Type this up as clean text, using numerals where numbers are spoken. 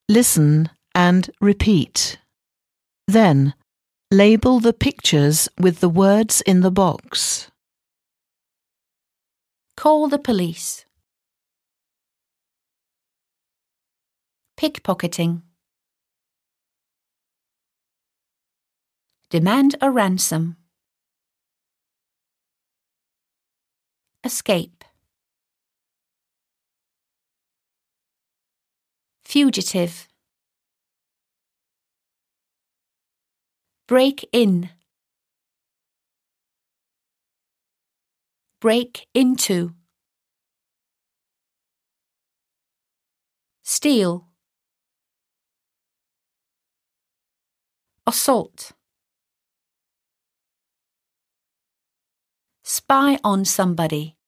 Listen and repeat. Then, label the pictures with the words in the box. Call the police. Pickpocketing. Demand a ransom. Escape. Fugitive. Break in. Break into. Steal. Assault. Spy on somebody.